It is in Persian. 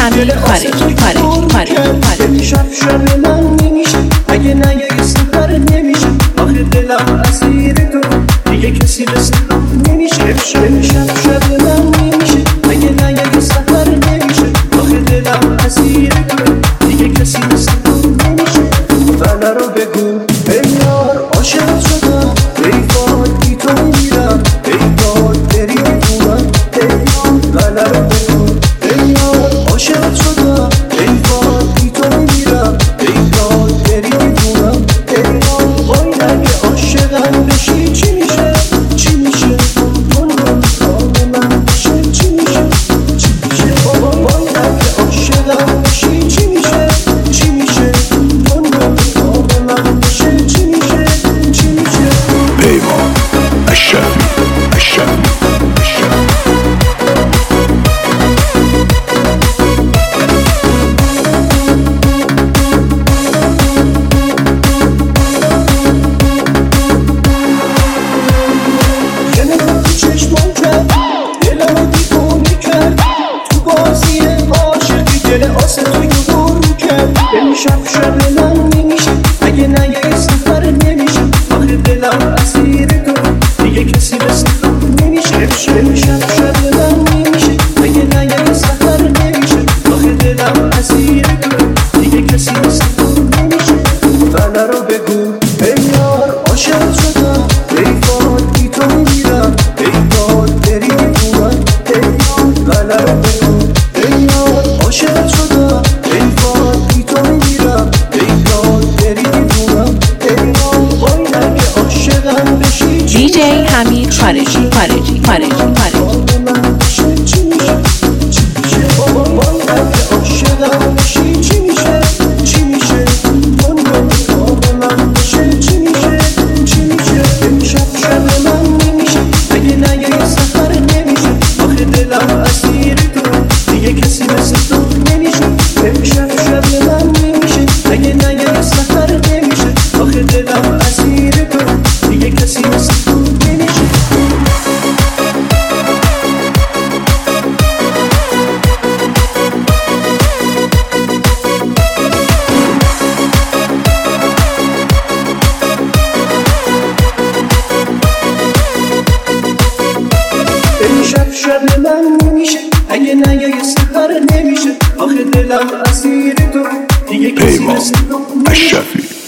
حمید خارجی شب شب من نمیشه اگه نیای سفر نمیشه آخه دلم اسیر تو دیگه کسی مثل تو نمیشه شب شب من نمیشه اگه نیای سفر نمیشه آخه دلم اسیر تو دیگه کسی مثل تو نمیشه بله رو بگو ای یار عاشق شدم ای باد بی تو میرم ای باد بری بگویم ای یار بله رو بگو ای یار عاشق شدم ای باد بی تو میرم ای باد بری بگویم ای یار وای اگه عاشقم بشی چی میشه چی میشه دنیا کاملا بشه چی میشه چی میشه وای اگه عاشقم بشی چی میشه چی میشه دنیا کاملا بشه چی میشه چی میشه پیمان اشرفی شب شب من نمیشه اگه نیای سفر نمیشه آخه دلم اسیر تو دیگه کسی مثل تو نمیشه شب شب من نمیشه اگه نیای سفر نمیشه آخه دلم اسیر تو دیگه کسی مثل تو نمیشه بله رو بگو ای یار عاشق شدم ای باد بی تو میرم ای باد بری بگویم ای یار بله رو بگو ای یار عاشق شدم ای باد بی تو میرم DJ حمید خارجی شب من نمیشه اگه نیای سفر نمیشه آخه دلم اسیر تو دیگه کسی مثل تو پیمان اشرفی